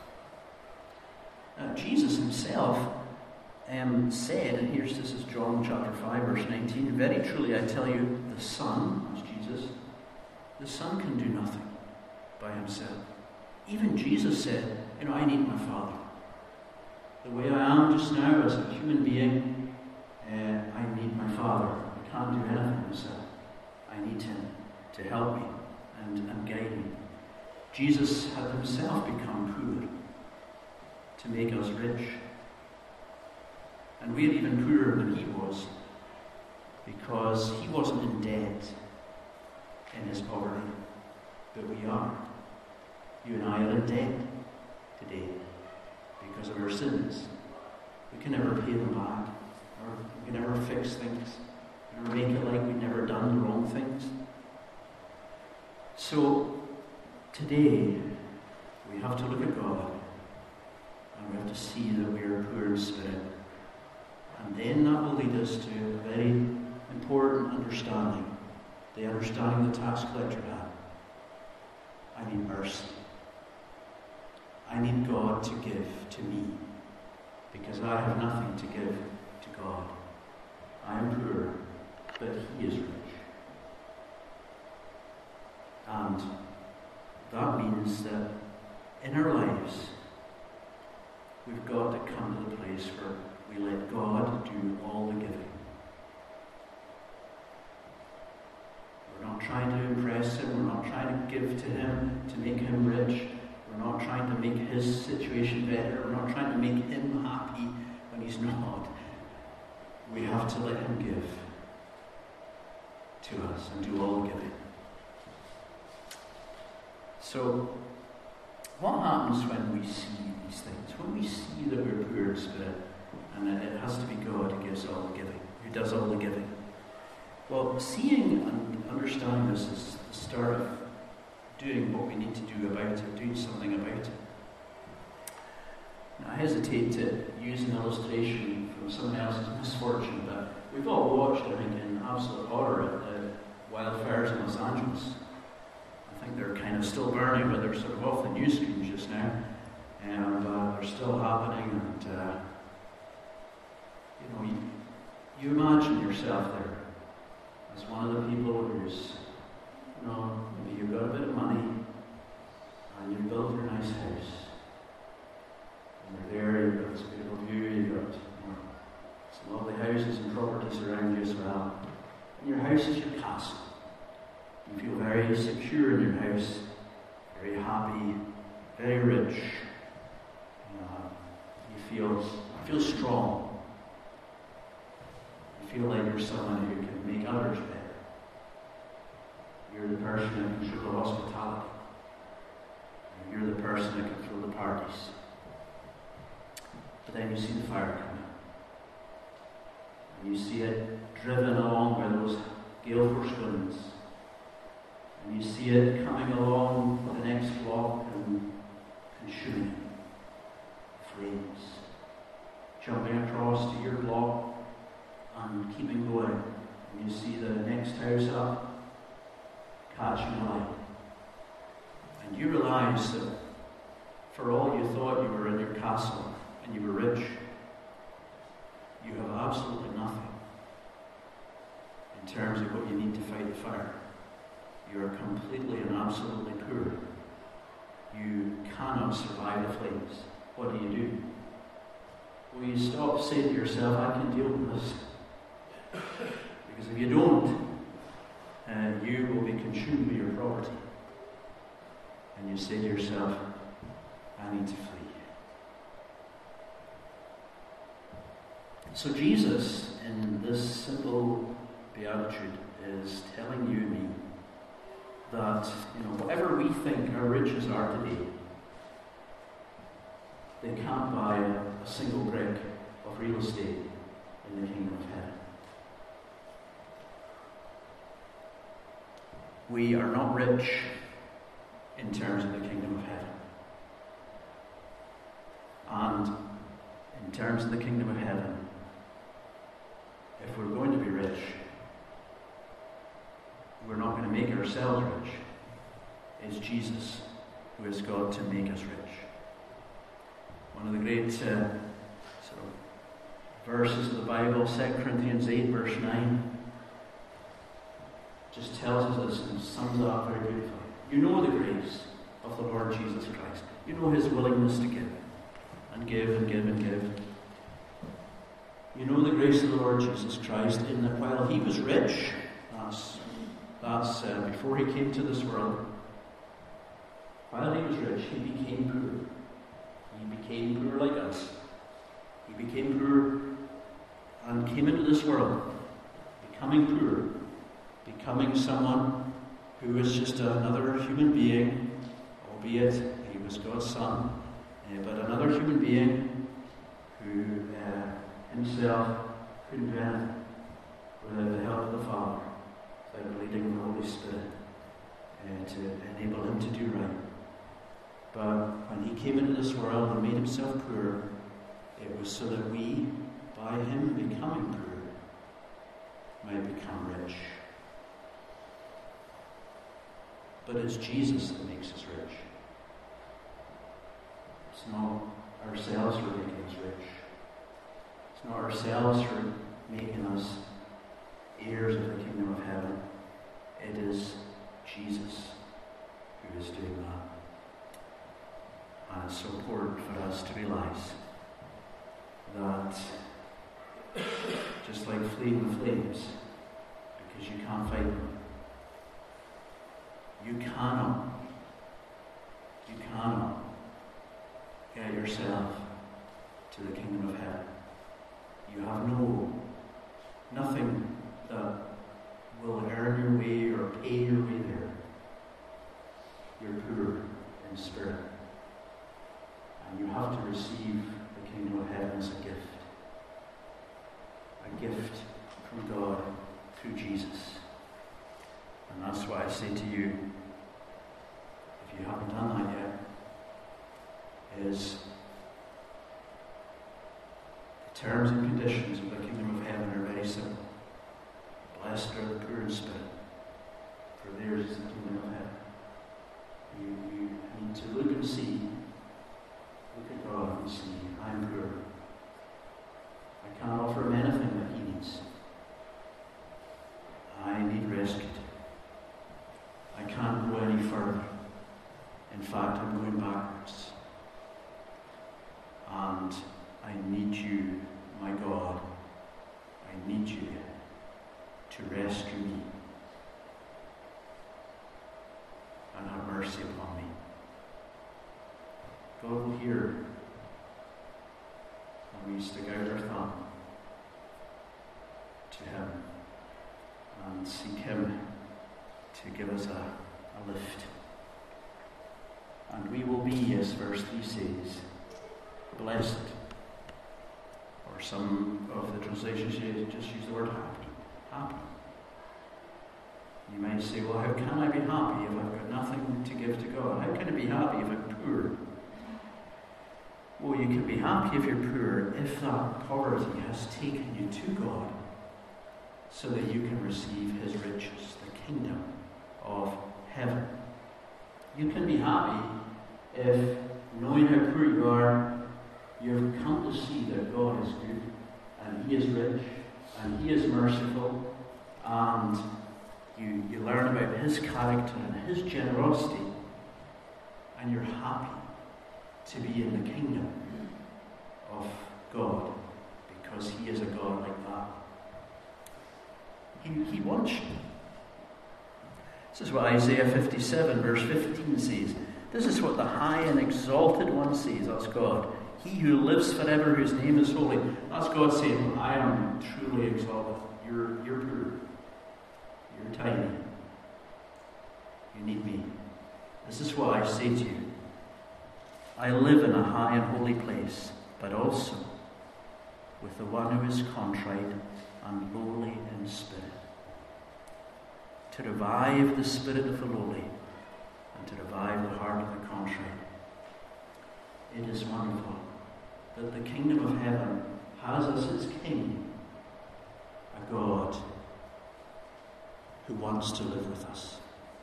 Uh, Jesus himself um, said, and here's this is John chapter five, verse nineteen, very truly I tell you, the Son, that's Jesus, the Son can do nothing by himself. Even Jesus said, you know, I need my Father. The way I am just now as a human being, uh, I need my Father. I can't do anything myself. I need him to help me and, and guide me. Jesus had himself become poor to make us rich. And we're even poorer than he was, because he wasn't in debt in his poverty, but we are. You and I are in debt today because of our sins. We can never pay them back, or we can never fix things, or make it like we've never done the wrong things. So today we have to look at God, and we have to see that we are poor in spirit. And then that will lead us to a very important understanding, the understanding the tax collector had. I need mercy. I need God to give to me, because I have nothing to give to God. I am poor, but he is rich. And that means that in our lives, we've got to come to the place where we let God do all the giving. We're not trying to impress him. We're not trying to give to him to make him rich. We're not trying to make his situation better. We're not trying to make him happy when he's not. We have to let him give to us and do all the giving. So, what happens when we see these things? When we see that we're poor in spirit, and that it has to be God who gives all the giving, who does all the giving. Well, seeing and understanding this is the start of doing what we need to do about it, doing something about it. Now, I hesitate to use an illustration from someone else's misfortune, but we've all watched, I think, in absolute horror at the wildfires in Los Angeles. I think they're kind of still burning, but they're sort of off the news screens just now, and uh, they're still happening. And uh, you know, you, you imagine yourself there as one of the people who's, you know, maybe you've got a bit of money and you've built your nice house, and you're there, you've got this beautiful view, you've got, you know, some lovely houses and properties around you as well, and your house is your castle. You feel very secure in your house, very happy, very rich. You have strong. You feel like you're someone who can make others better. You're the person who can show the hospitality. You're the person who can throw the parties. But then you see the fire coming. And you see it driven along by those gale force winds. And you see it coming along the next block and consuming flames. Jumping across to your block and keeping going. And you see the next house up catching alight. And you realize that for all you thought you were in your castle and you were rich, you have absolutely nothing in terms of what you need to fight the fire. You are completely and absolutely poor. You cannot survive the flames. What do you do? Well, you stop saying to yourself, I can deal with this. Because if you don't, uh, you will be consumed by your property. And you say to yourself, I need to flee. So Jesus, in this simple beatitude, is telling you and me that, you know, whatever we think our riches are today, they can't buy a, a single brick of real estate in the kingdom of heaven. We are not rich in terms of the kingdom of heaven. And in terms of the kingdom of heaven, if we're going to be rich, we're not going to make ourselves rich. It's Jesus who has got to make us rich. One of the great uh, sort of verses of the Bible, Second Corinthians eight, verse nine, just tells us this and sums it up very beautifully. You know the grace of the Lord Jesus Christ. You know his willingness to give and give and give and give. You know the grace of the Lord Jesus Christ in that while he was rich, that's, that's uh, before he came to this world, while he was rich, he became poor. He became poor like us. He became poor and came into this world, becoming poor, becoming someone who was just another human being, albeit he was God's son, uh, but another human being who uh, himself couldn't do anything without the help of the Father, without the leading of the Holy Spirit uh, to enable him to do right. But when he came into this world and made himself poor, it was so that we, by him becoming poor, might become rich. But it's Jesus that makes us rich. It's not ourselves who are making us rich. It's not ourselves who are making us heirs of the kingdom of heaven. It is Jesus who is doing that. And it's so important for us to realize that just like fleeing the flames, because you can't fight them, you cannot, you cannot get yourself to the kingdom of heaven. You have no, nothing that will earn your way or pay your way there. You're poor in spirit. And you have to receive the kingdom of heaven as a gift. A gift from God through Jesus. And that's why I say to you, if you haven't done that yet, is the terms and conditions of the kingdom of heaven are very simple. Blessed are the poor in spirit, for theirs is the kingdom of heaven. You, you need to look and see, look at God and see, I'm poor. I can't offer him anything that he needs. I need rescued. I can't go any further. In fact, I'm going backwards. And I need you, my God. I need you to rescue me and have mercy upon me. God will hear when we stick out spread our thumb to Him and seek Him to give us a, a lift. And we will be, as verse three says, blessed. Or some of the translations just use the word happy. Happy. You might say, well, how can I be happy if I've got nothing to give to God? How can I be happy if I'm poor? Well, you can be happy if you're poor if that poverty has taken you to God so that you can receive His riches, the kingdom of heaven. You can be happy if, knowing how poor you are, you've come to see that God is good and He is rich and He is merciful, and you, you learn about His character and His generosity, and you're happy to be in the kingdom of God because He is a God like that. He, he wants you. This is what Isaiah fifty-seven verse fifteen says. This is what the high and exalted one says, that's God. He who lives forever, whose name is holy. That's God saying, I am truly exalted. You're, you're poor. You're tiny. You need me. This is what I say to you. I live in a high and holy place, but also with the one who is contrite and lowly in spirit, to revive the spirit of the lowly and to revive the heart of the contrite. It is wonderful that the kingdom of heaven has as its king a God who wants to live with us.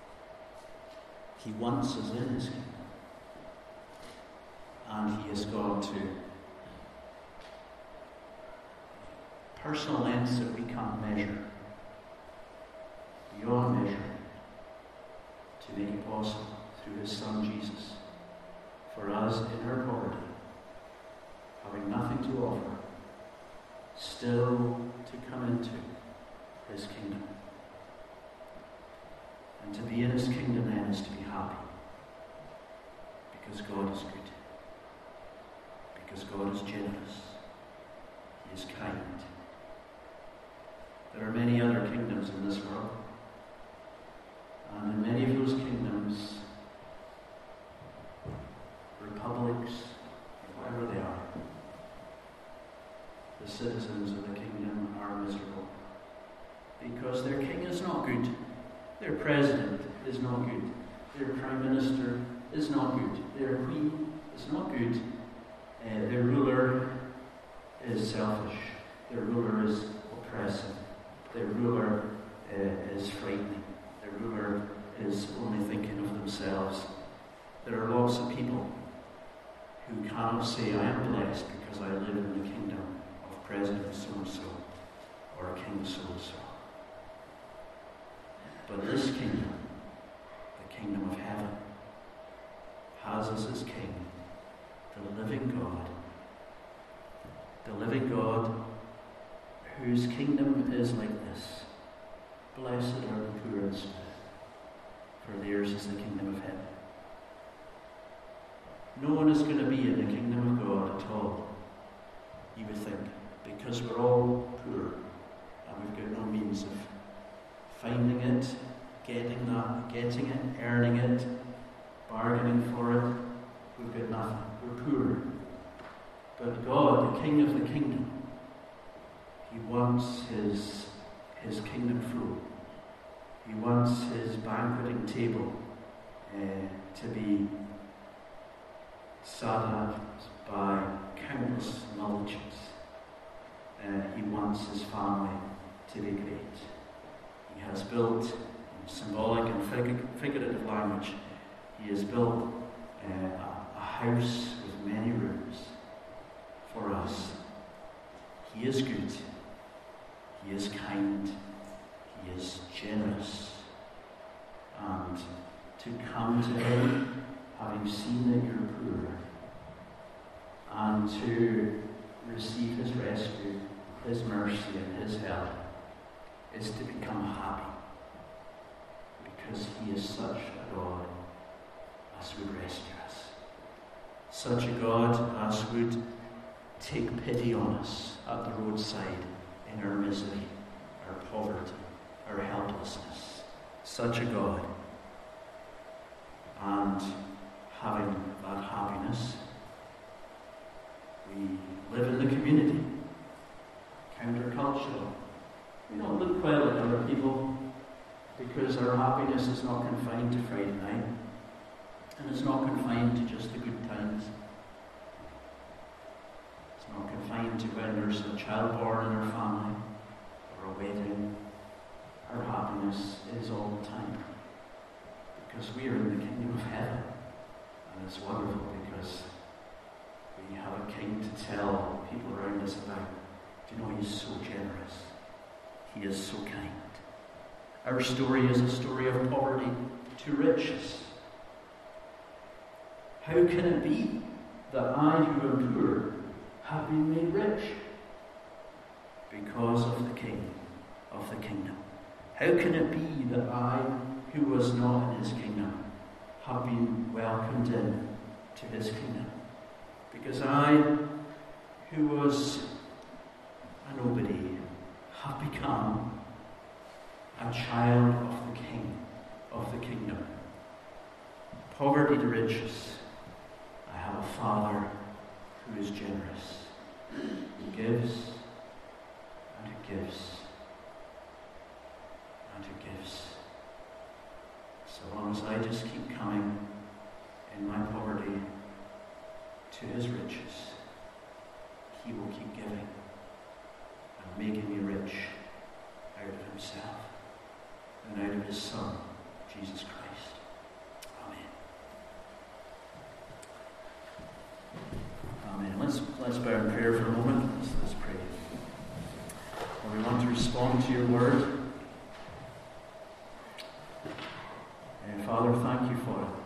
He wants us in His kingdom. And He has gone to personal lengths that we can't measure, beyond measure, to make it possible through His Son Jesus, for us in our poverty, having nothing to offer, still to come into His kingdom. And to be in His kingdom then is to be happy, because God is good, because God is generous, He is kind. There are many other kingdoms in this world, and in many of those kingdoms, republics, whatever they are, the citizens of the kingdom are miserable because their king is not good, their president is not good, their prime minister is not good, their queen is not good, uh, their ruler is selfish, their ruler is oppressive, their ruler uh, is frightening, their ruler is only thinking of themselves. There are lots of people who cannot say, I am blessed because I live in the kingdom of President so-and-so or King so-and-so. But this kingdom, the kingdom of heaven, has as its king the living God. The living God whose kingdom is like this. Blessed are the poor in spirit, for theirs is the kingdom of heaven. No one is going to be in the kingdom of God at all, you would think, because we're all poor and we've got no means of finding it, getting that, getting it, earning it, bargaining for it. We've got nothing. We're poor. But God, the King of the kingdom, He wants His, his kingdom full. He wants His banqueting table uh, to be sat at by countless multitudes. Uh, he wants His family to be great. He has built, in symbolic and fig- figurative language, He has built uh, a, a house with many rooms for us. He is good. He is kind. He is generous. And to come to Him, having seen that you're poor, and to receive His rescue, His mercy, and His help, is to become happy, because He is such a God as would rescue us. Such a God as would take pity on us at the roadside in our misery, our poverty, our helplessness. Such a God. And having that happiness, we live in the community, countercultural. We don't look well at other people because our happiness is not confined to Friday night, and it's not confined to just the good times. It's not confined to when there's a child born in our family or a wedding. Our happiness is all the time because we are in the kingdom of heaven, and it's wonderful because we have a king to tell people around us about. Do you know, he's so generous. He is so kind. Our story is a story of poverty to riches. How can it be that I, who am poor, have been made rich? Because of the King of the kingdom. How can it be that I, who was not in his kingdom, have been welcomed in to his kingdom? Because I, who was a nobody, have become a child of the King of the kingdom. Poverty to riches. I have a Father who is generous, who gives and who gives and who gives. So long as I just keep coming in my poverty to his riches, he will keep giving and making me rich out of himself and out of his Son, Jesus Christ. Amen. Amen. Let's, let's bow in prayer for a moment. Let's, let's pray. Lord, we want to respond to your word. And Father, thank you for it.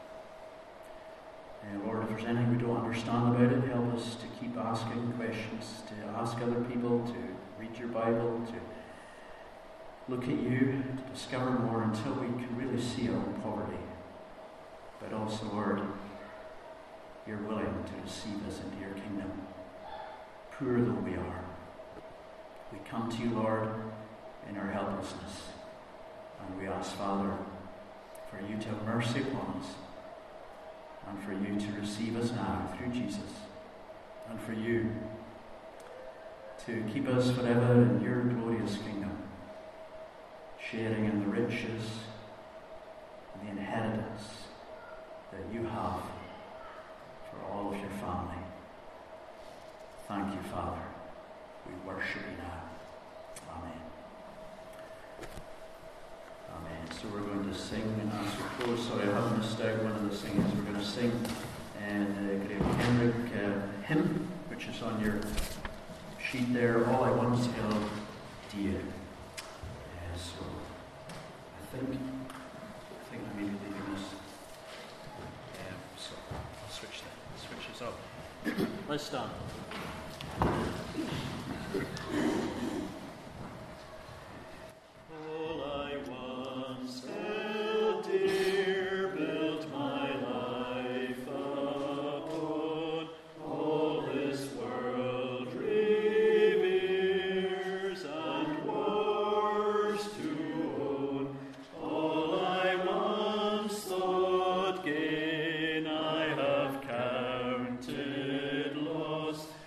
And Lord, if there's anything we don't understand about it, help us to keep asking questions, to ask other people, to read your Bible, to look at you, to discover more until we can really see our own poverty. But also, Lord, you're willing to receive us into your kingdom, poor though we are. We come to you, Lord, in our helplessness, and we ask, Father, for you to have mercy upon us, and for you to receive us now through Jesus, and for you to keep us forever in your glorious kingdom, sharing in the riches and the inheritance that you have for all of your family. Thank you, Father. We worship you now. Amen. Amen. So we're going to sing as we close. Sorry, I have missed out one of the singings. We're going to sing and uh, Graham Kendrick uh, hymn, which is on your sheet there. All I want is held dear. Uh, so I think I think I may be leaving this. Um, so I'll switch that. Switch this up. Let's stand. All I once held dear, built my life upon, all this world reveres and wars to own. All I once thought gain, I have counted loss.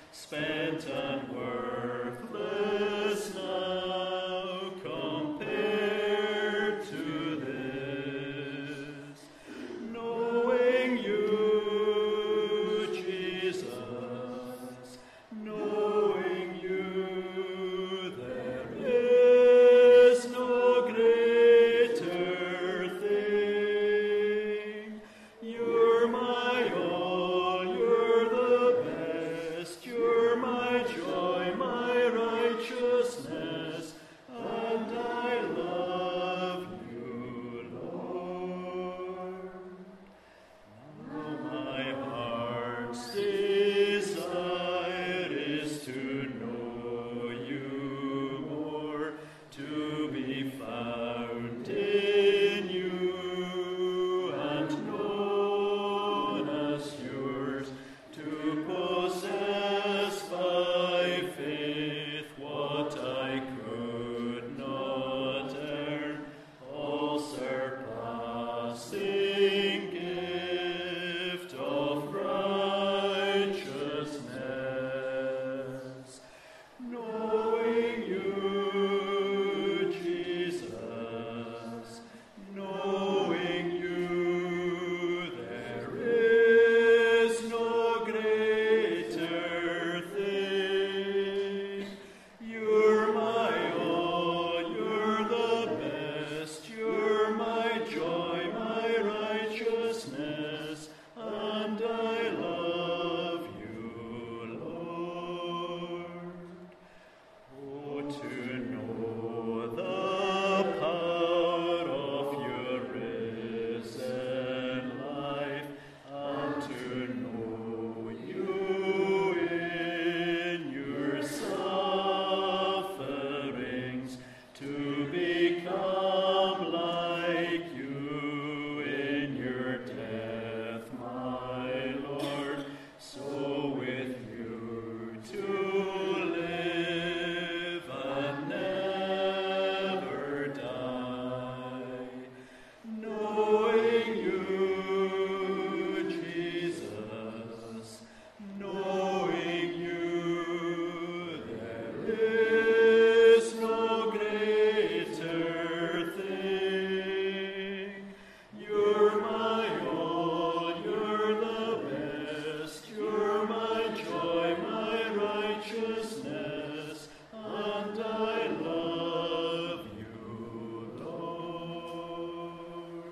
is no greater thing. You're my all, you're the best, you're my joy, my righteousness, and I love you, Lord.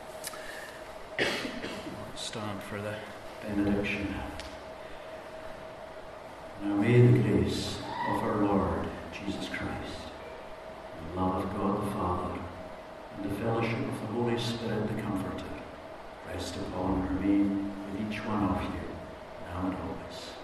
Stand for the benediction. Now may the grace of our Lord Jesus Christ, the love of God the Father, and the fellowship of the Holy Spirit the Comforter, rest upon and remain with each one of you, now and always.